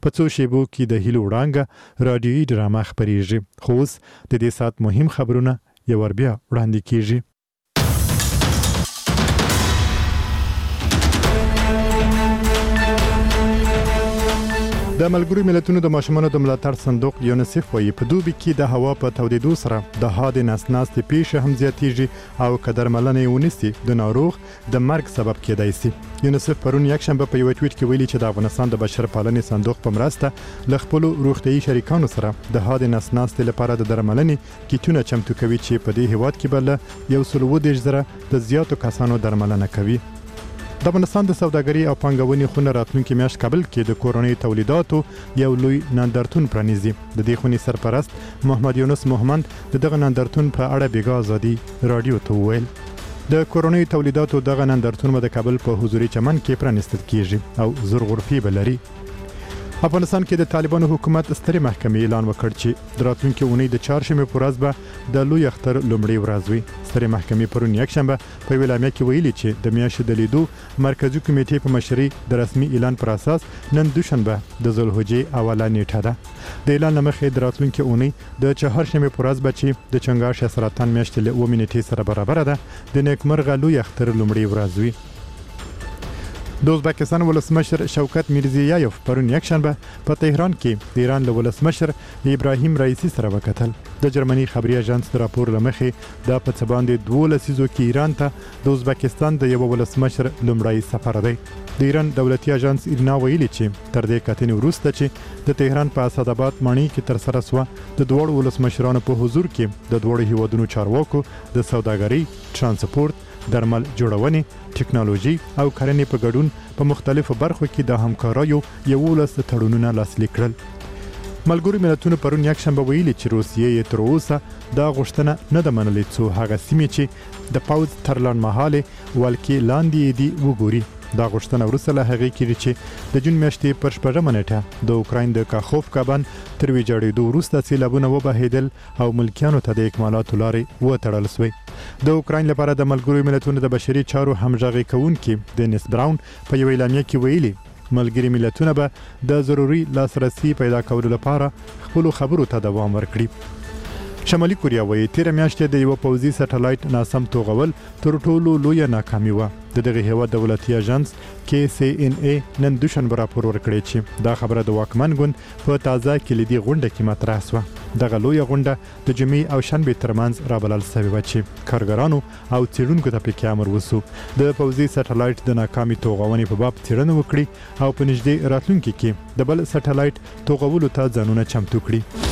په څو شیبو کې د هیلو وړانګه رادیویي ډرامه خپریږي. خو اوس د دې سات مهم خبرونه یو ور بیا وړاندې کیږي. د ملګرو ملتونو د ماشومانو د ملاتړ صندوق یونیسف وايي په دوبي کې د هوا په تودېدو سره د هادې نسناستې پیښې هم زیاتېږي او که درملنه ونیسي د ناروغ د مرګ سبب کېدای شي. یونیسف پرون یکشنبه په یو ټویټ کې ویلي چې د افغانستان د بشرپالنې صندوق په مرسته له خپلو روغتیايي شریکانو سره د هادې نسناستې لپاره د درملنې کیټونه چمتو کوي چې په دې هیواد کې بل 130,000 د زیاتو کسانو درملنه کوي. د افغانستان د سوداګرۍ او پانګونې خونه راتلونکي میاشت کابل کې د کورنۍ تولیداتو یو لوی نندارتون پرانیزي. د دې خونې سرپرست محمد یونس محمد دغه نندارتون په اړه بیګا ازادي رادیو ته وویل. د کورنۍ تولیداتو دغه نندارتون د کابل په حضوري چمن کې پرانیستل کیږي او زر غرفې بلري. افغانستان کې د طالبانو حکومت سترې محکمې اعلان وکړ چې د راتلونکي اونۍ د چهارشنبې په ورځ به د لوی اختر لومړۍ ورځ وي. سترې محکمې پرون یکشنبه په یوه اعلامیه کې ویلي چې د میاشتې د لیدو مرکزي کمیټې په مشرۍ د رسمي اعلان پر اساس نن دوشنبه د ذوالحجې اوله نیټه ده. د اعلان له مخې د راتلونکي اونۍ د چهارشنبې په ورځ به چې د چنګاښ یا سرطان میاشتې له 9 نیټې سره برابر ده د نیکمرغه لوی اختر لومړۍ ورځ وي. د ازبکستان ولسمشر شوکت میرزیایف پرون یکشنبه په تهران کې د ایران له ولسمشر ابراهیم رئیسی سره وکتل. د جرمني خبري اژانس د راپور لمخې دا په څه باندې 2 لسیزو کې ایران ته د ازبکستان د یو ولسمشر لومړی سفر دی. د ایران دولتي اژانس ایرنا ویلي چې تر دې کتنې وروسته چې د تهران په اسداباد ماڼۍ کې تر سره سو د دوړو ولسمشرانو په حضور کې د دوړو هیوادونو چارواکو د سوداګرۍ، ترانسپورت، درمل جوړونې، ټکنالوژي او کرنې په ګډون په مختلفو برخو کې د همکاریو 11 تړونونه لاسلیک کړل. ملګرو ملتونو پرون یکشنبه ویلي چې روسیې تر اوسه دا غوښتنه نه ده منلې څو هغه سیمې چې د پاوز تر لنډمهالې ولکې لاندې دي وګوري. دا غوښتنه وروسته له هغې کېږي چې د جون میاشتې پر 4 نیټه د اوکراین د کاخوفکا بند تر ویجاړېدو وروسته سیلابونه وبهېدل او ملکیانو ته د اکمالاتو لارې وتړل سوې. د اوکراین لپاره د ملګرو ملتونو د بشري چارو همغږي کوونکي دینیس براون په یو اعلامیه کې ویلي ملګري ملتونه به د ضروري لاسرسي پیدا کولو لپاره خپل خبرو ته دوام ورکړي. شمالي کوریا وایي تیر میاشتې د یو پوځي سټلایټ ناسم توغول تر ټولو لوی ناکامي و. دغه هیواد دولتي اژانس KCNA نن دوشنبه راپور ورکړی چې دا خبره د واکمن ګوند په تازه کلیدي غونډه کې مطرح شوه. دغه لوی غونډه د جمعې او شنبې ترمنځ رابلل شوې و چې کارګرانو او څېړونکو ته پکې امر وسو د پوځي سټلایټ د ناکامي توغونې په باب څېړنه وکړي او په نږدې راتلونکي کې د بل سټلایټ توغولو ته ځانونه چمتو کړي.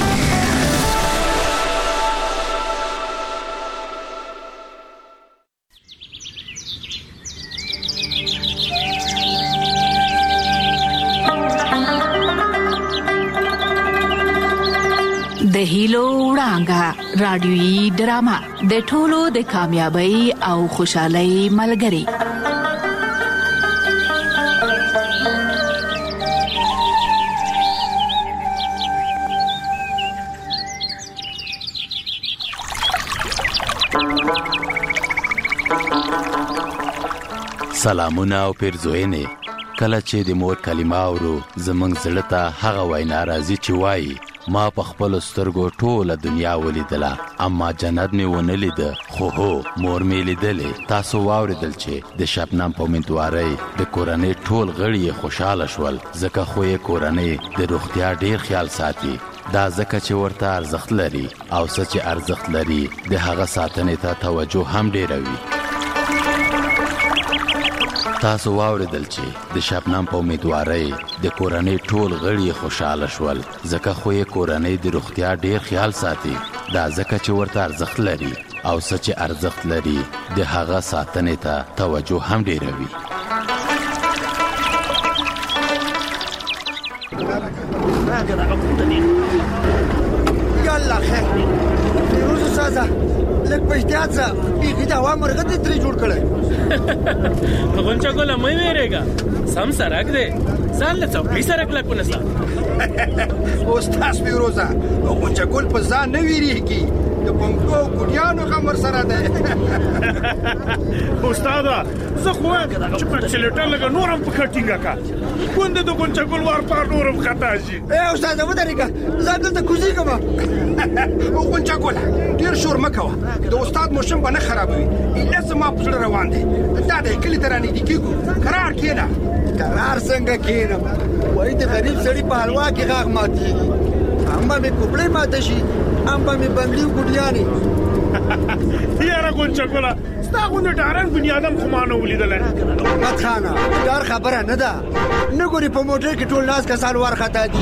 د هیلو وړانګه رادیویي ډرامه د ټولو د کامیابی او خوشحالۍ ملګری. سلامونه او پیرزوینې. کله چې د مور کلمه اورو زمونږ زړه ته هغه وینا راځي چې وایي ما په خپل سترګو ټوله دنیا ولیدله اما جنت مې ونه لیده خو هو مور مې لیدلې. تاسو واوریدل چې د شبنم په امیدوارۍ د کورنۍ ټول غړي خوشاله شول ځکه خو یې کورنۍ د روغتیا ډیر خیال ساتي. دا ځکه چې ورته ارزښت لري او څه چې ارزښت لري د هغه ساتنې ته توجه هم ډیره وي. تاسو واوریدل چې د شبنم په امیدوارۍ د کورنۍ ټول غړي خوشاله شول ځکه خو یې کورنۍ د روغتیا ډیر خیال ساتي. دا ځکه چې ورته ارزښت لري او څه چې ارزښت لري د هغه ساتنې ته توجه هم ډیره وي. یالا خیر فیروز سازا لک پښتیات سا بیخي دا هوا مرغه دې ترې جوړ کړي. غونچا ګوله مې ویریږه سم سرک دی ځان له څوکۍ سره کلک ونیسه. استاد فیروزه غونچه ګل په ځان نه ویریږي، د بنګو او ګوډیانو غم ورسره دی. استاده زه خو وایم چې په چلیټر لږه نور هم پښه ټینګه کړه، ګوندې د غونچه ګل وار پار نور هم خطا شي. استاده ودرېږه، زه دلته کوزېږم. غونچه ګله ډېر شور مه کوه، د استاد موشم به نه خرابوي. علت زما په زړه روان دی. دا دی کلي ته رانږدې کېږو، قرار کښېنه. قرار څنګه کښېنم؟ وایي د غریب سړي په حلوا کې غاښ ماتېږي، هم به مې کوپړۍ ماته شي، هم به مې بنګړي ګوډیانې. یاره غونچه ګله ستا غوندې ډارن بنیادم خو ما نه ولیدلی. احمد خانه ډار خبره نه ده، نه ګورې په موټر کې ټول ناس کسان وارخطا دي.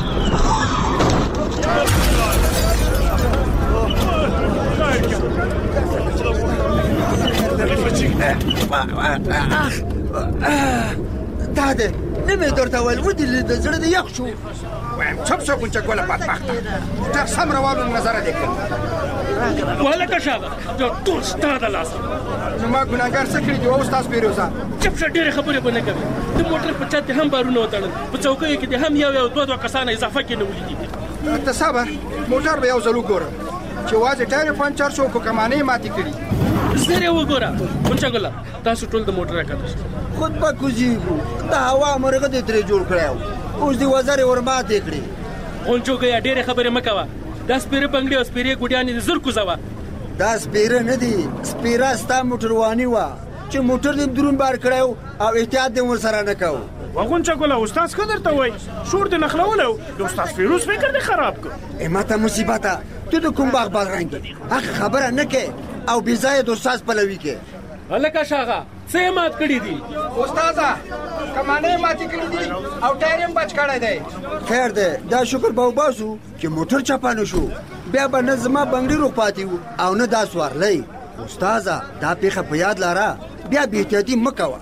دا دی نه مې درته ویل ودې د زړه دې یخ شو. وایم چپ شو غونچه ګله بدبخته، موټر سم روانو نظره دې کړ. وهلکه شاغه دا ټول ستا د لاسه. زما ګناهګار څه کړي دي استاد فیروزه؟ چپ شه، ډېرې خبرې به نه کوې. د موټر په چت دې هم بارونه وتړل، په چوکیو کې دې هم یو دوه کسانه اضافه کې نه ولیدي. ته صبر، موټر به یو ځل وګورم چې وازې ټایر پنچر شو کو کمانې ماتې کړي. زر یې وګوره غونچه ګله، تاسو ټول د موټر راکښته شئ. خود به کوزېږو، د هوا مرغه دې ترې جوړ کړی و، اوس دې وزرې ور ماتې کړې. غونچو ګیا ډېرې خبرې مه کوه، دا سپېره بنګړي او سپېرې ګوډیانې دې زر کوزوه. دا سپېره نه دي، سپېره ستا موټرواني وه چې موټر دې درون بار کړی و او احتیاط دې ورسره نه کوو. غونچه ګله استاد ښه درته وایي، شور دې نښلولی و، د استاد فیروز فکر دې خراب کړ. ماته مصیبته، ته د کوم باغ بادرنګ یې هغه خبره نه کې او بې ځایه د استاد پلوي کې. هلکه شاغه څه یې مات کړي دي؟ استاده کمانې ماتې کړي دي او ټایر یې بچ کړی دی. خیر دی، دا شکر به وباسو چې موټر چپه نه شو، بیا به نه زما بنګړي روغ پاتې وو او نه دا سوارلی. استاده دا پیښه په یاد لاره، بیا بې احتیاطي مه کوه.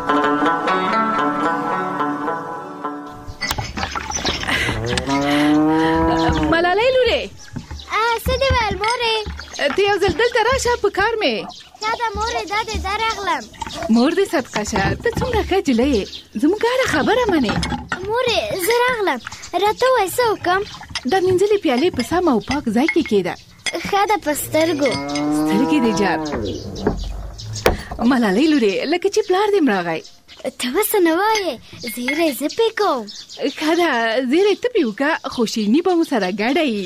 ملالۍ لورې څه دې ویل مورې؟ ته یو ځل دلته راشه، په کار مې. دا ده مورې، دا دې دا راغلم. مور دې صدقه شه، ته څومره ښه نجلۍ یې، زموږ هره خبره منې. مورې زه راغلم، راته ووایه څه وکړم؟ دا مینځلې پیالې په سم او پاک ځای کې کېږده. ښه ده په سترګو. سترګې دې جار. ملالۍ لورې لکه چې پلار دې راغی. ته به څه نه وایې، زیری زه پې کوم. ښه ده، زیری ته پې وکړه، خو شیریني به مو سره ګډه یي.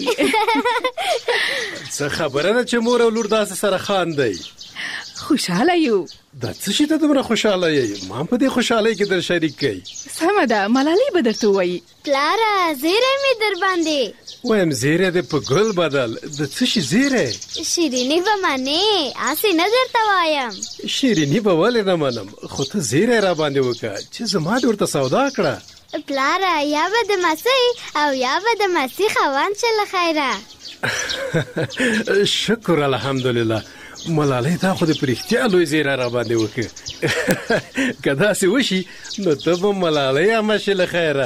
څه خبره ده چې مور او لور داسې سره خاندئ؟ خوشحاله یو. دا څه شي ته دومره خوشحاله یې؟ ما په دې خوشحالۍ کې در شریک کړئ. سمه ده، ملالۍ به درته ووایي. پلاره زیری مې در باندې وایم زیری دې په ګل بدل. د څه شي زیری؟ شیریني به منې، هسې نه درته وایم. شیریني به ولې نه منم، خو ته زیری را باندې وکړه چې زما دې ورته سودا کړه. پلاره یا به د مسۍ او یا به د مسۍ خاوند شه له خیره. شکر الحمدلله. ملالۍ دا خو دې په رښتیا لوی زیری را باندې وکړه. که داسې وشي نو ته به ملالۍ عمه شې له خیره.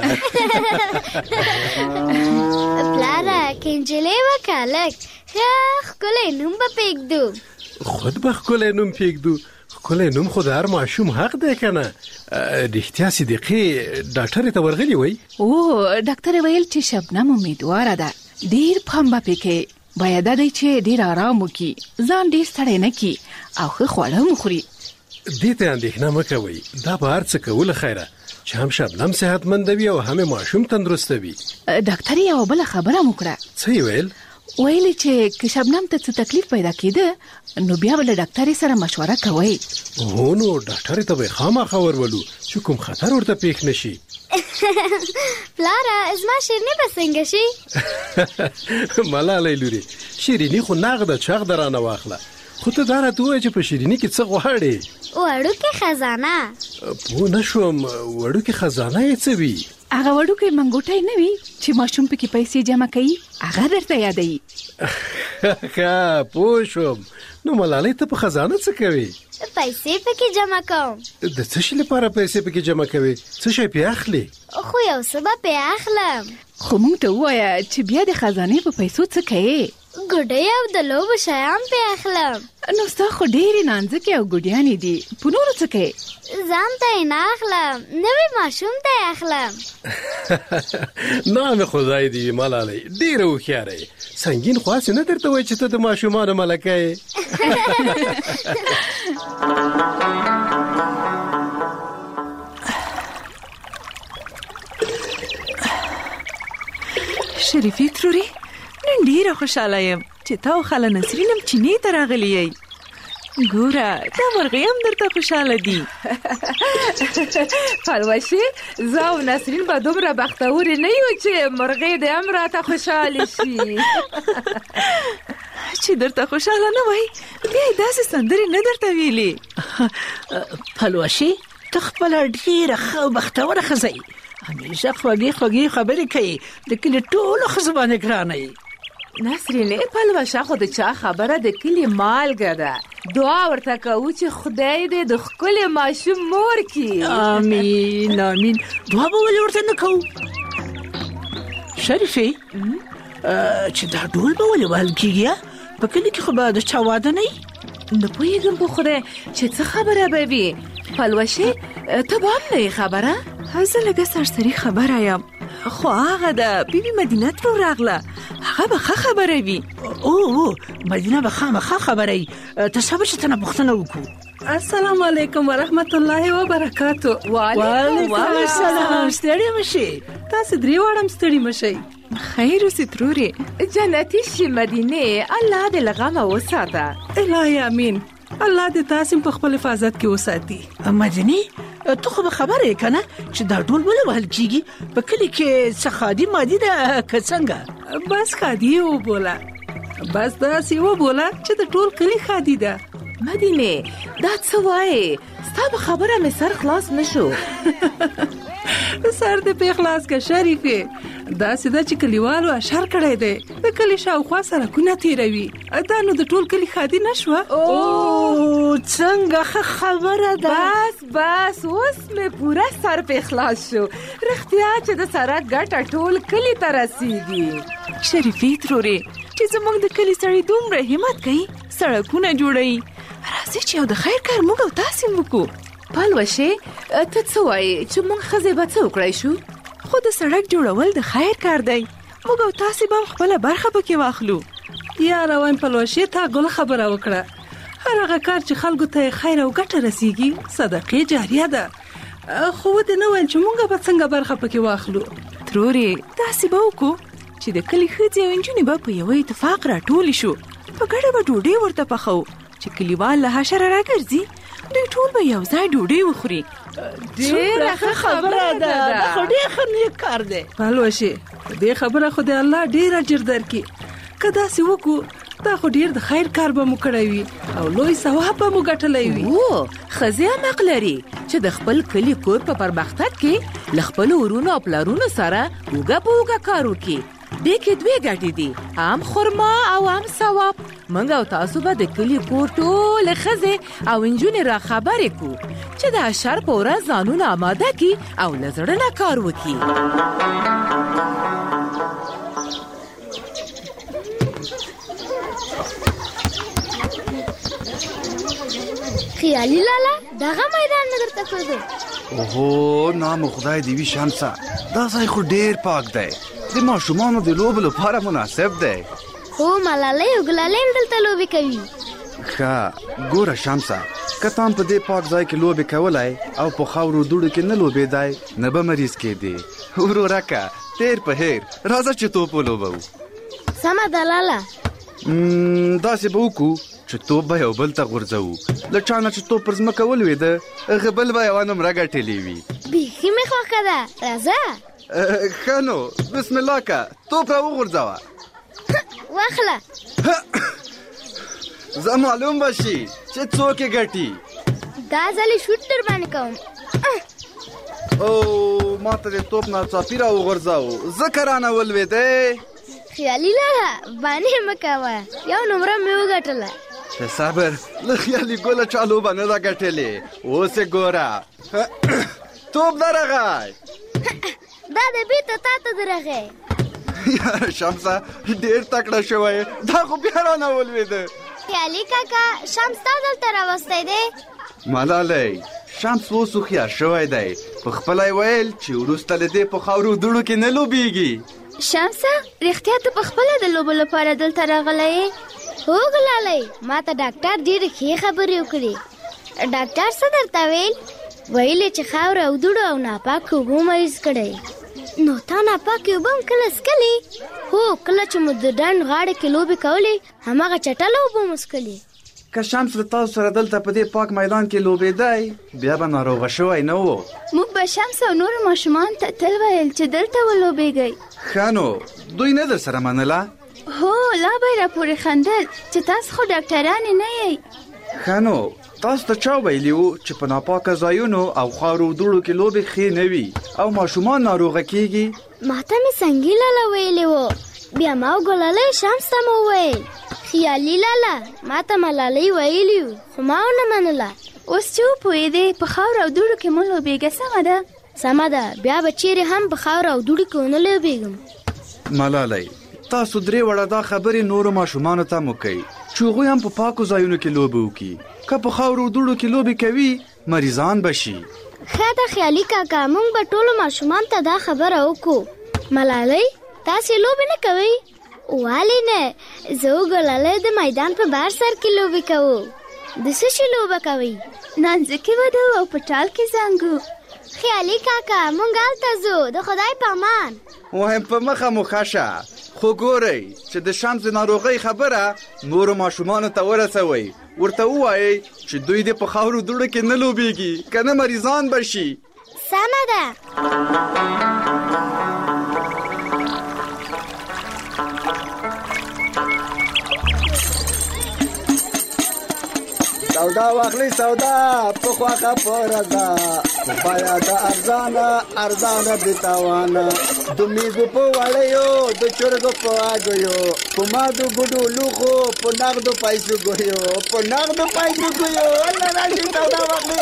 پلاره که نجلۍ وکړه لږ ښه ښکلی نوم به پرېږدو. خود به ښکلی نوم پرېږدو. ښکلی نوم خو د هر ماشوم حق دی که نه؟ رښتیا صدیقې ډاکټرې ته ورغلي وی؟ او ډاکټر ویل چې شبنم امیدواره ده، ډېر پام به پې کوي، باید دا دی چې ډېر آرام وکړي، ځان ډېر ستړی نه کړي او ښه خواړه هم وخوري. دې ته اندېښنه مه کوئ، دا به هر څه کوو له خیره چې هم شبنم صحتمنده وي او هم ماشوم تندرسته وي. ډاکټر یوه بله خبره م وکړه. څه یې ویل؟ ویلې چې که شبنم ته څه تکلیف پیدا کېده نو بیا به له ډاکټرې سره مشوره کوئ. هو نو ډاکټرې ته به خامخا ورولو چې کوم خطر ورته پېښ نه شي. پلاره زما شیریني به څنګه شي؟ ملالۍ لورې شیریني خو نغده چغ ده رانه واخله، خو ته دا راته ووایه چې په شیریني کې څه غواړې؟ وړوکې خزانه. پوه نه شوم، وړوکې خزانه یې څه وي؟ هغه وړوکی منګوټی نه وي چې ماشوم پکې پیسې جمع کوي، هغه درته یادوي. ښه پوه شوم. نو ملالۍ ته په خزانه څه کوي؟ پیسې پکې جمع کوم. د څه شي لپاره پیسې پکې جمع کوي؟ څه شی پې اخلي؟ خو یو څه به پې اخلم. خو موږ ته ووایه چې بیا د خزانې په پیسو څه کوې؟ ګډۍ او د لوبو شیان پې اخلم. نو ستا خو ډېرې نانځکې او ګوډیانې دي، په نورو څه کوې؟ ځان ته یې نه اخلم، نوي ماشوم ته یې اخلم. نام خدای دې وي ملالۍ، ډېره هوښیاره یې. سنګین خو هسې نه درته وایي چې ته د ماشومانو ملکه یې. شریفې ترورې، نن ډېره خوشحاله یم چې تا او خاله نسرین هم چینې ته راغلي یئ. ګوره دا مرغۍ هم درته خوشحاله دي. پلوشې، زه او نسرین به دومره بختورې نه یو چې مرغۍ دې هم راته خوشحالې شي. چې درته خوشحاله نه وای بیا یې داسې سندرې نه درته ویلې. پلوشې، ته خپله ډېره ښه بختوره ښځه یې، همیشه خوږې خوږې خبرې کوي، د کلي ټولو ښځو باندې ګرانه یې. نسرینې، پلوشه خو د چا خبره د کلي مالګه ده. دعا ورته کوو چې خدای دې د ښکلي ماشوم مور کړي. آمین آمین. دعا به ولې ورته نه کوو؟ شریفې، چې دا ډول به ولې وهل کېږي؟ په کلي کې خو به د چا واده نه وي؟ نه پوهېږم په خدای چې څه خبره به وي. پلوشې، ته به هم نه یې خبره؟ زه لږه سرسري خبره یم، خو هغه د بیبي مدینه ترو راغله، هغه به ښه خبره وي. او مدینه به خامخا خبره وي. تصور چې تنه پوښتنه وکړو. السلام علیکم ورحمت الله وبرکاتو. وعلیکم السلام. ستړي مشئ. تاسو درې واړم ستړي مشئ. خیر اوسې ترورې. جنتي شي مدینې، الله دې له غمه وساته. الهي امین. الله دې تاسو په خپل حفاظت کې وساتي. مدینې، ته خو به خبره یې که نه چې دا ډول ولې وهل کېږي؟ په کلي کې څه خادي مادي ده که څنګه؟ بس خادي یې وبوله، بس داسې وبوله چې د ټول کلي خادي ده. مدینې، دا څه وایې؟ ستا په خبره مې سر خلاص نه شو. سر دې په خلاص که شریفې. داسې ده چې کلیوالو اشر کړی دی، د کلي شاوخوا سړکونه تېروي. دا نو د ټول کلي خادي نه شوه؟ څنګه ښه خبره ده. بس اوس مې پوره سر په خلاص شو. رښتیا چې د سړک ګټه ټول کلي ته رسیږي. شریفې ترورې، چې زموږ د کلي سړی دومره همت کوي، سړکونه جوړوي، راځئ چې یو د خیر کار موږ او تاسې وکړو. پلوشې، ته څه وایې چې موږ ښځې به څه وکړی شو؟ خو د سړک جوړول د خیر کار دی، موږ او تاسې به هم خپله برخه پکې واخلو. یاره وایم پلوشې، تا ګل خبره وکړه. هر هغه کار چې خلکو ته خیر او ګټه رسیږي صدقې جاریه ده. خو ودې نه ویل چې موږ به څنګه برخه پکې واخلو. ترورې، داسې به وکړو چې د کلي ښځې او نجونې به په یوه اتفاق راټولې شو، په ګډه به ډوډۍ ورته پخوو چې کلیوال له حشره راګرځي، دوی ټول به یو ځای ډوډۍ وخوري. ډېره ښه خبره ده، دا خو ډېر ښه نیک کار دی. پلوشې، دې خبره خو د الله ډېر اجر درکړي. که داسې وکړو دا خو ډېر د خیر کار به مو کړی وي او لوی ثواب به مو ګټلی وي. ښځې هم حق لري چې د خپل کلي کور په پرمختګ کې له خپلو ورونو او پلرونو سره اوږه په اوږه کار وکړي. دې کې دوې ګټې دي، هم خرما او هم ثواب. موږ او تاسو به د کلي کور ټولې ښځې او نجونې را خبرې کړو چې د اشر په ورځ ځانونه اماده کړي او له زړه نه کار وکړي. خیالي لالا، دغه میدان نه درته ښودو. اوهو، نام خدای دې وي شمسه، دا ځای خو ډېر پاک دی، د ماشومانو د لوبو لپاره مناسب دی. هو، ملالۍ او ګلالۍ هم دلته لوبې کوي. ښه، ګوره شمسه، که ته هم په دې پاک ځای کې لوبې کولی او په خاورو دوړو کې نه لوبېدی، نه به مریض کېدې. ورورکه، تیر په هیر، راځه چې توپ ولوبو. سمه ده لالا. داسې به وکړو چې توپ به یو بل ته غورځوو، له چا نه چې توپ پر ځمکه ولوېده، هغه بل به یوه نمره ګټلې وي. بیخي مې خوښه ده، راځه. ښه نو، بسم الله که، توپ را وغورځوه. واخله. زه معلوم به شي چې څوک یې ګټي. دا ځل یې شوټ در باندې کوم. او ما ته د توپ ناڅاپي را وغورځاو، ځکه رانه ولوېدی. خیالي لالا، بانې مه کوه، یو نمره مې وګټله. صبر، له خیالي ګله چا لوبه نه ده ګټلې. اوس یې ګوره، توپ درغی. دا د بیرته تا ته درغی. یاره شمسه ډېر تکړه شوی دا خو بیا رانه ولوېده. خیالي کاکا شمس تا دلته راوستی دی؟ ملالۍ شمس اوس هوښیار شوی دی، په خپله یې ویل چې وروسته له دې په خاورو دوړو کې نه لوبېږي. شمسه رښتیا ته په خپله د لوبو لپاره دلته راغلی یې؟ هو ګلالۍ ما ته ډاکټر ډېرې ښې خبرې وکړې. ډاکټر څه درته ویل؟ ویل یې چې خاوره او دوړو او ناپاکو اوبو مریض کړی. نو تا ناپاکې اوبه هم کله څکلې؟ هو کله چې مو د ډنډ غاړه کې لوبې کولې هماغه چټله اوبه مو څکلې. که شمس له تاسو سره دلته په دې پاک میدان کې لوبېدی بیا به ناروغه شوی نه و. موږ به شمس او نورو ماشومانو ته تل ویل چې دلته ولوبېږئ. ښه نو دوی نه در سره منله؟ هو لا به یې راپورې خندل چې تاسو خو ډاکټرانې نه یئ. ښه نو تاسو ته چا ویلي وو چې په ناپاکه ځایونو او خاورو دوړو کې لوبې ښې نه وي او ماشومان ناروغه کیږي؟ ما ته مې سنګي لاله ویلې وو، بیا ما او ګلالۍ شمس ته مو وویل. خیالي لاله ما ته ملالۍ ویلي وو خو ما ونه منله. اوس چې وپوهېدې په خاورو او دوړو کې مه لوبېږه سمه ده؟ سمه ده بیا به چیرې هم په خاورو او دوړو کې ونه لوبېږم. ملالۍ تاسو درې وړه دا خبرې نورو ماشومانو ته مو کوي چې هغوی هم په پاکو ځایونو کې لوبې وکړي. که په خاورو دوړو کې لوبې کوي مریضان به شي. ښه ده خیالي کاکا موږ به ټولو ماشومانو ته دا خبره وکړو. ملالۍ تاسې لوبې نه کوئ؟ ولې نه، زه او ګلالۍ د میدان په بهر سر کې لوبې کوو. د څه شي لوبه کوئ؟ نانځکې ودو او په ټال کې زنګو. خیالي کاکا موږ هلته ځو د خدای په امان. وایم په مخه مو ښه شه، خو ګورئ چې د شمس د ناروغۍ خبره نورو ماشومانو ته ورسوئ. ورته ووایئ چې دوی دې په خاورو دوړو کې نه لوبېږي که نه مریضان به شي. سمه ده. سودا واخلي سودا په خواخه پردا بایا د ارزانه د تاوانه د میزو په وړیو د چرګو په اګیو په مادو ګډو لوخو په نغدو پیسو ګیو الله راشي سودا واخلي.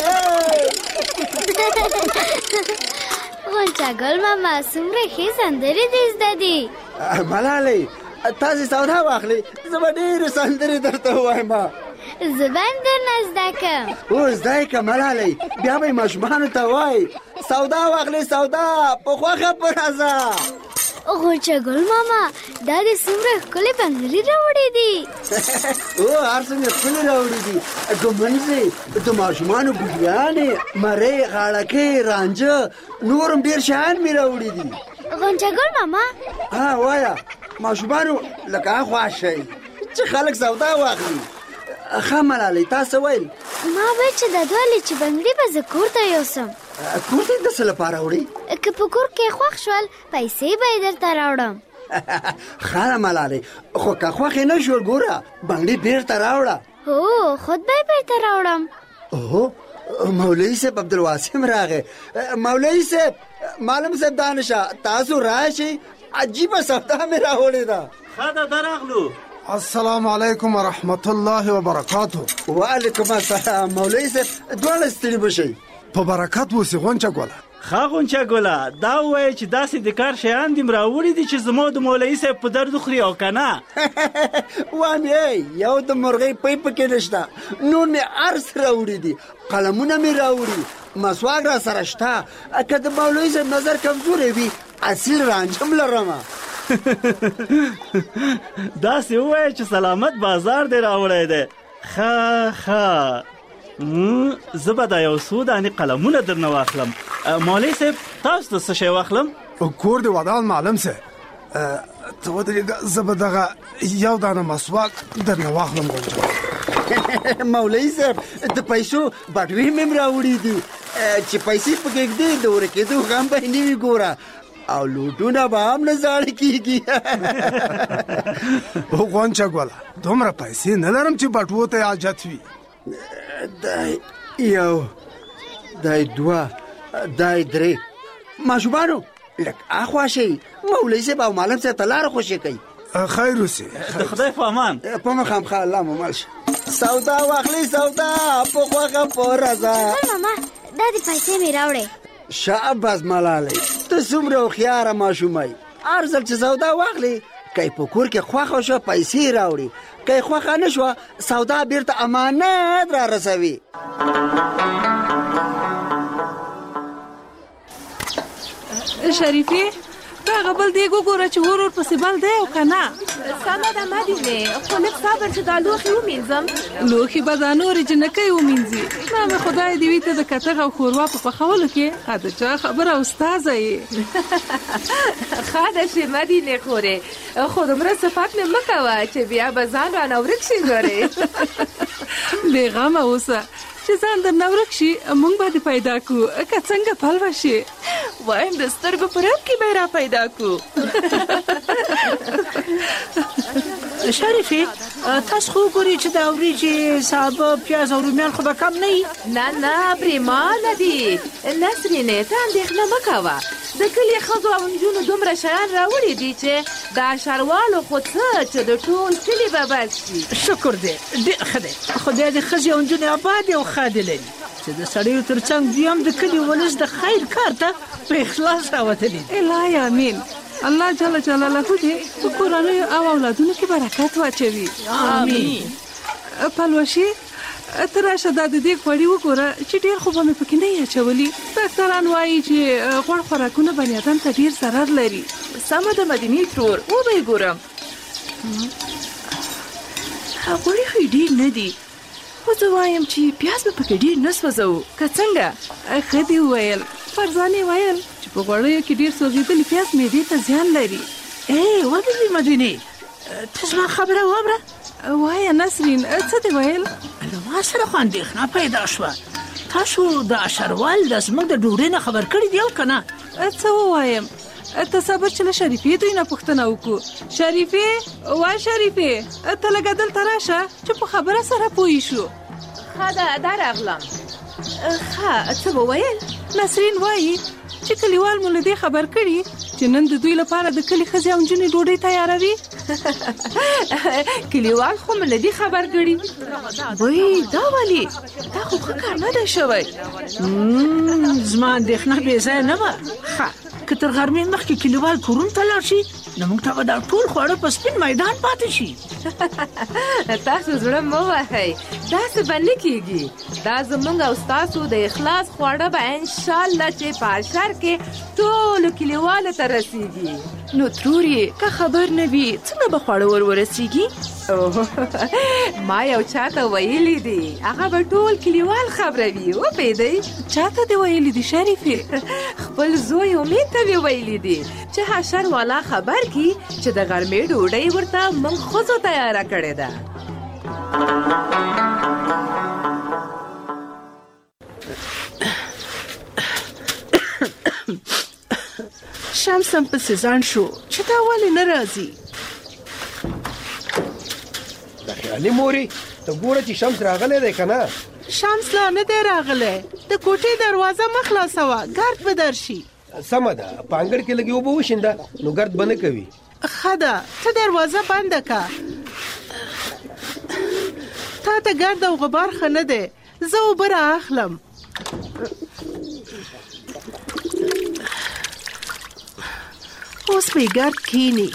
غونچه ګل ماما څومره ښې سندرې دې زده دي. ملالۍ تاسې سودا واخلي زه به ډېرې سندرې درته ووایم. زه به هم درنه زده کړم. او زده یې که ملالۍ بیا به یې ماشومانو ته وایي سودا واخلي سودا په خوښه په راځه. غونچه ګل ماما دا دې څومره ښکلې بنګلې راوړې دي. او هر څنګه ښکلې راوړې دي ګمنځې د ماشومانو ګوډیانې مرۍ غاړکۍ رانجه نور هم ډېر شیان مې راوړي دي. غونچه ګل ماما ها وایه ماشومانو لکه خوښ شئ چې خلک سودا واخلي. ښه ملالۍ تاسو ویل؟ ما ویل چې دا دوه چې بنګړي به زه کور ته یوسم. کور ته یې د څه لپاره وړئ؟ که په کور کې خوښ شول پیسې به یې درته راوړم. ښه ملالۍ خو که خوښ یې نه شول ګوره بنګړي بېرته راوړه. هو خود به یې بېرته راوړم. اوهو مولوي صاحب عبدالواسم راغی. مولوي صاحب معلم صاحب دانشه تاسو راشئ عجیبه سودا مې راوړې ده. ښه ده درغلو. السلام علیکم ورحمت الله وبرکاته. وعلیکم السلام مولوي صاحب دواړه ستړي بشئ. په برکت اوسې غونچه ګله. ښه غونچه ګله دا ووایه چې داسې د کار شیان دې م راوړي دي چې زما د مولوي صاحب په درد خوري او که نه. وایم یو د مرغۍ پۍ پکې نشته نور مې هر څه راوړي دي. قلمونه مې راوړي مسواک را سره شته که د مولوي صاحب نظر کمزوری وي اصیل رانجم لرمه. داسې ووایه چې سلامت بازار دې راوړی دی. ښه زه به دا یو څو دانې قلمونه درنه واخلم. مولوي صاحب تاسو ته څه شی واخلم؟ کور دې ودان معلم صاحب ته ودرېږه زه به دغه یو دانه مسواک درنه واخلم. غونچه مولوي صاحب د پیسو بټوې مې م راوړي دي چې پیسې پکې ږدي د ورکېدو غم به یې نه وي ګوره او لوټونه به هم نه زاړه کېږي. غونچه ګوله دومره پیسې نه لرم چې بټوو ته حاجت وي. دای یو دای دوه دای درې ماشومانو لږ اخوا شئ مولوي صاحب او معلم صاحب ته لاره خوشې کوي. خیر اوسې. د خدای په امان. په مخه مخه الله مو مل شه. سودا واخلي سودا په خوښه په راځه. ماما دا دې پیسې مې راوړې. شاباس ملالۍ ته څومره هوښیاره ماشومه یې ارزل چې سودا واخلي کای په کور کې خوخه شو پیسې راوړي کای خوخه نشو سودا بیرته امانت را رسوي شریفي دا غبل دی ګوره چې ورور پسې بل دی او کنه سمه ده مدینه خو لږ صبر چې دا لوښي ومینځم لوښي به دا نورې جنکۍ ومینځي نامې خدای دې وي ته د کتغ او ښوروا په پخولو کې ښه د چا خبره استاذه یې ښه ده چې مدینې خورې خو دومره صفت مې مه کوه چې بیا به ځان رانه ورک شي ګورې بېغمه اوسه چې ځان درنه ورک شي موږ به دې پیدا کړو که څنګه پلوه شي وایم د سترګو په رپ کې به را پیدا کړو شریفې تاسو خو ګورئ چې د وریجې سابه پیاز او رومیان خو به کم نه وي نه پرېمانه دي نسرینې ته اندېښنه مه کوه د کلي ښځو او نجونو دومره شیان راوړي دي چې د اشروالو خو څه چې د ټول کلي به بس شي شکر دی ډېر ښه دی خدای دې ښځې او نجونې آبادې او ښادې لري چې د سړیو تر څنګ دوی هم د کلي ولس د خیر کار ته په اخلاص راوتلي الهی امین الله جل جلاله دې په کورنیو او اولادونو کې برکت واچوي امین پلوشي ته راشه دا د دې غوړي وګوره چې ډېر خو به مې پکې نه اچولي ډاکټران وایي چې غوړ خوراکونه بني ادم ته ډېر ضرر لري سمه ده مدینې ترور وبه یې ګورم غوړي خو ډېر نه دي خو زه وایم چې پیاز به پکې ډېر نه سوځوو که څنګه ښه دې وویل فرزانې ویل چې په غوړیو کې ډېر سوځېدلي پیاز معدې ته زیان لري وبې مدینې ته زما خبره واوره وایه نسرین څه دې ویل ما سره خو اندېښنه پیدا شوه تاسو د اشروال د زموږ د ډوډۍ نه خبر کړي دي او که نه څه ووایم ته صبر چې له شریفې دوی نه پوښتنه وکړو شریفې ته لږه دلته راشه چې په خبره سره پوه شو ښه ده دا راغلم ښه څه به ویل نسرین وایي چې کلیوال مو له دې خبر کړي چې نن د دوی لپاره د کلي ښځې او نجونې ډوډۍ تیاروي کلیوال خو مو له دې خبر کړي وای دا ولې دا خو ښه کار نه دی شوی زما اندېښنه بې ځایه نه وه ښه که تر غرمې مخکې کلیوال کورونو ته لاړ شي نو موږ ته به دا ټول خواړه په سپین میدان پاتې شي تاسو زړه مه وهئ داسې به نه کېږي دا زموږ او ستاسو د اخلاص خواړه به انشاءالله چې په اشر کې ټولو کلیوالو ته رسیږي نو ترورې که خبر نه وي څنګه به خواړه ورسیږي ما یو چاته ویلي دي هغه به ټول کلیوال خبروي وپوهېدئ چاته دې ویلي دي شریفې خپل زوی امید ته مې ویلي دي چې حشر والا خبر کی چې د غرمې ډوډۍ ورته موږ ښځو تیاره کړې ده شمس هم پسې ځان شو چې دا ولې نه راځي د خیالي مورې ته ګوره چې شمس راغلی دی که نه شمس لا نه دی راغلی د کوټې دروازه مه خلاصوه ګرد به درشي سمه ده په انګړ کې لږ اوبه وشینده نو ګرد به نه کوي ښه ده ته دروازه بنده که تا ته ګرد او غبار ښه نه دی زه اوبه را اخلم اوس مې ګرد کینی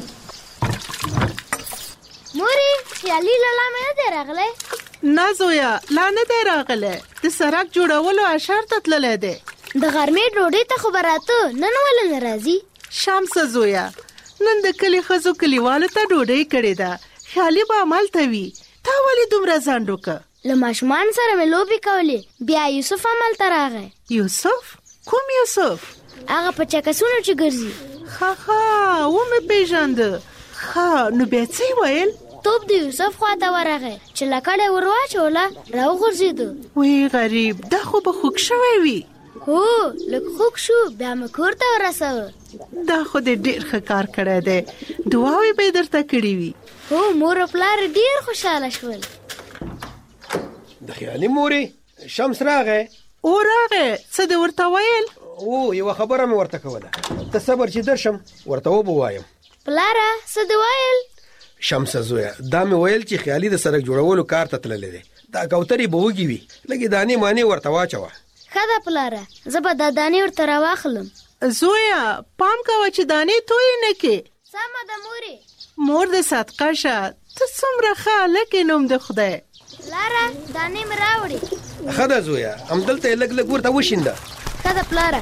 مورې خیالي لالا مې نه دی راغلی نه زویا لا نه دی راغلی د سړک جوړولو اشر ته تللی دی د غرمې ډوډۍ ته خو به راته نن ولې نه راځي شمسه زویا نن د کلي ښځو کلیوالو ته ډوډۍ کړې ده خیالي به عملته وي تا ولې دومره ځنډ وکړه له ماشومان سره مې لوبې کولې بیا یوسف هملته راغی یوسف کوم یوسف هغه په چکسونو چې ګرځي ښه ومې پېژانده ښه نو بیا څه یې ویل توپ د یوسف خواته ورغی چې لکړه ور واچوله راوغورځېده وی غریب دا خو به خوږ شوی وي هو لږ خوږ شو بیا مې کور ته ورسوه دا خو دې ډېر ښه کار کړی دی دعاوې به یې درته کړې وي هو مور او پلار ډېر خوشحاله شول د خیالي مورې شمس راغی راغی څه دې ورته ویل یوه خبره مې ورته کوله ته صبر چې درشم ورته وبوایم پلاره څه دې ویل شمسه زویا دا مې ویل چې خیالي د سړک جوړولو کار ته تللی دی دا کوترې به وږي وي لږې دانې مانې ورته واچوه ښه ده پلاره زه به دا دانې ورته راواخلم زویا پام کوه چې دانې توی نه کې. سمه ده مورې. مور دې صدقه شه، ته څومره ښه هلک یې نوم د خدای. لاره دانې مې راوړې. ښه ده زویه، همدلته یې لږ لږ ورته وشینده. ښه ده پلاره.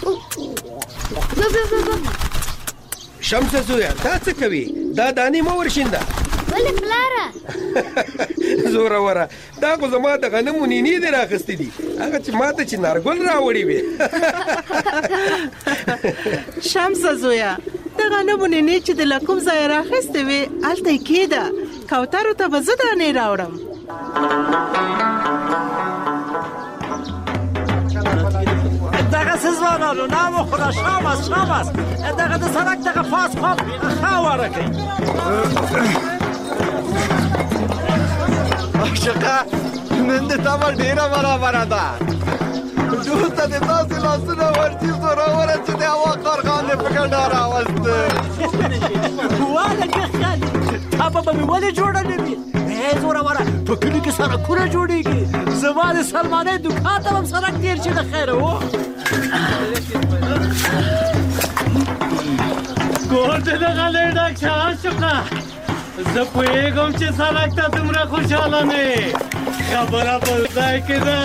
شمسه زویه دا څه کوي؟ دا دانې مه ورشینده. ولې پلاره؟ زوروره، دا خو زما د غنمو نینې دې راخیستې دي، هغه چې ما ته چې نارګل راوړې وې. شمسه زویا، د غنمو نینې چې د له کوم ځایه راخیستې وې هلته یې کېږده، کوترو ته به زه دانې راوړم. دغه ځوانانو نام خدا شاباس شاباس، دغه د سړک دغه پاس خوا ښه واره کوي. عاشقه نن دې تمه ډېره برابره ده. ټول ته دې داسې لاسونه ورچي زوروره چې د هوا کارخان دې په ګډه راوسته. واله که خالي تا به مې ولې جوړه نه وي؟ زوروره په کلي کې سړکونه جوړېږي، زما د سلمانۍ دوکان ته هم سړک تېر شي د خیره و. کور دې دغلی ډک شه عاشقه، زه پوهېږم چې سړک ته دومره خوشحاله نه یې، خبره په ځای کې ده.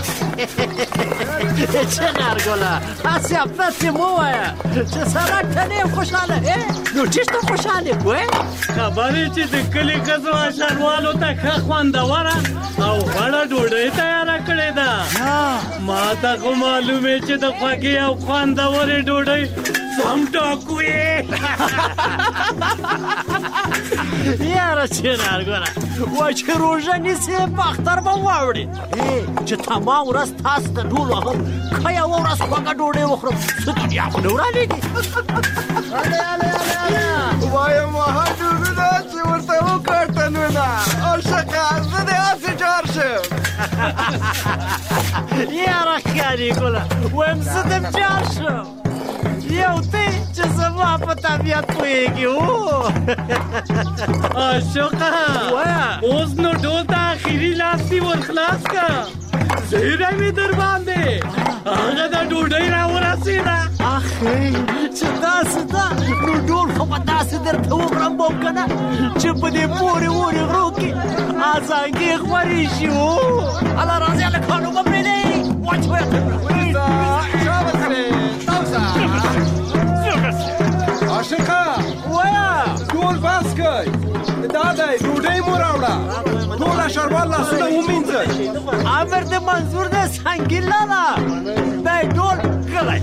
چه غرګله هسې افت یې مه وایه چې سړک ته نه یم خوشحاله. نو چېرته خوشحاله پوهې؟ خبر یې چې د کلي ښځو اشروالو ته ښه خوندوره او غوړه ډوډۍ تیاره کړې ده. ما ته خو معلوم یې چې د خوږې او خوندورې ډوډۍ سم ټاکو یې. یاره چه غرګله وایي چې روژه نیسې په اختر به واوړې چې تمام ورځ تاسو ته ډول وهم که یوه ورځ خوږه ډوډۍ وخورم څه دنیا خو نه ورانېږي. وایم وها ډوډونه چې ورته وکړټنونه عاشقه زه دې هسې جار شم. یاره خیالي ګله وایم زه دې جار شم، یو ته چې زما په طبیعت پوهېږي. عاشقه اوس نو ډول ته اخري لاس دې ورخلاص که، زیری مې در باندې هغه د ډوډۍ راورسېده. اخی چې داسې ده نو ډول خو به داسې درته وکړم به که نه چې په دې پورې وورې غرو کې ازانګې خورې شي. هله راځئ هلکانو به پرېږدئ واچوئ. عاشقه وایه ټول بس کوئ، دا دی ډوډۍ مو راوړه، ټول اشروال لاسونه ومینځئ. امر دې منظور دی سنګین لاله دی ډول غلی.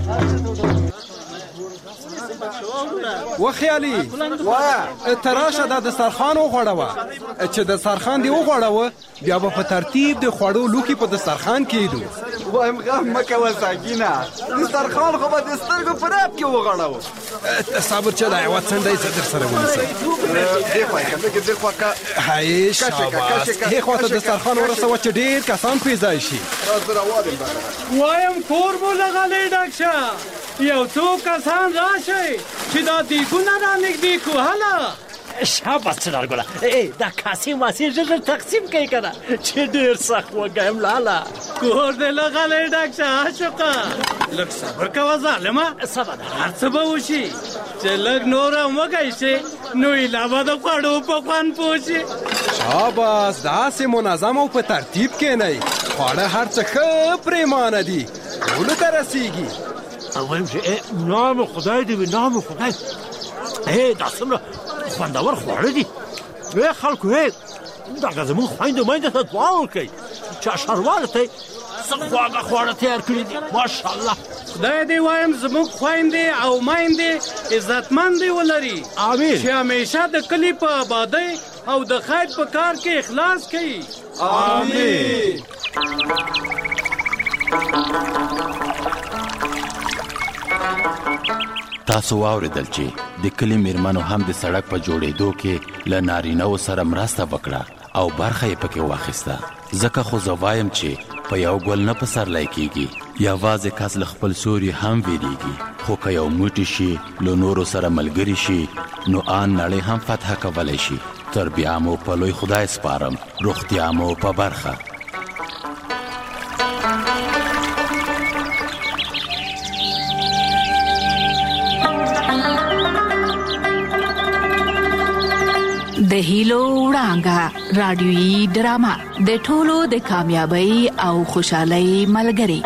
وخیالي ته راشه دا دسترخوان وغوړوه، چې دسترخوان دې وغوړوه بیا به په ترتیب د خوړو لوښي په دسترخوان کېږدو. وایم غم مه کوه ساکینه، دسترخوان خو به د سترګو په راب کې وغوړوو. صبر چې دا یوه څنډه یې زه در سره ونیسم. دې خوا که لږې دې خوا که هی شاباس، دې خوا ته دسترخوان ورسوه چې ډېر کسان پرې ځای شي. وایم کور مو لغلی ډک شه، یو څو کسان راشئ چې دا دیګونه را نږدې کړو. هله شاباس چنارګله دا کاسې ماسې ژر ژر تقسیم کوي که نه چې ډېر سخت وږی لاله. کور دې لغلی ډک شه عاشقه، لږ صبر کوه ظالمه، هر څه به وشي چې لږ نور هم وږی شي نو ایله به د خوړو په خوند پوه شي. شاباس داسې منظم او په ترتیب کښېنئ، خواړه هر څه ښه پرېمانه دي، ټولو ته رسېږي. وایم چې نام خدای دې وي، نام خدای. دا څومره خوندور خواړه دي. خلکو دغه زموږ خویندو میندو ته دعا وکړئ چې اشروالو ته یې څه خواږه خواړه تیار کړي دي. ماشاءالله خدای دې وایم زموږ خویندې او میندې عزتمندې ولري، امین، چې همیشه د کلي په آبادۍ او د خیر په کار کې اخلاص کوي. امین. تاسو واورېدل چې د کلي میرمنو هم د سړک په جوړېدو کې له نارینه‌و سره مرسته وکړه او برخه یې پکې واخیسته. ځکه خو زه وایم چې په یو ګل نه پسرلی کېږي، یوازې کس له خپل سوري هم ویریږي، خو که یو موټی شي له نورو سره ملګري شي نو آن نړۍ هم فتح کولی شي. تر بیا مو په لوی خدای سپارم، روغتیا مو په برخه. د هیلو وړانګه رادیويي ډرامه د ټولو د کامیابی او خوشحالۍ ملګری.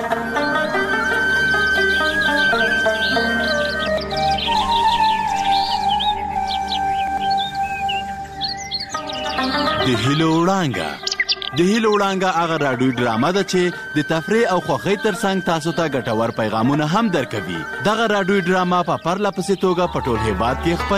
د هیلو وړانګه هغه رادیوي ډرامه ده چې د تفریح او خوښۍ ترڅنګ تاسو ته ګټور پیغامونه هم درکوي. دغه رادیوي ډرامه په پرله پسې توګه په ټول هیواد کې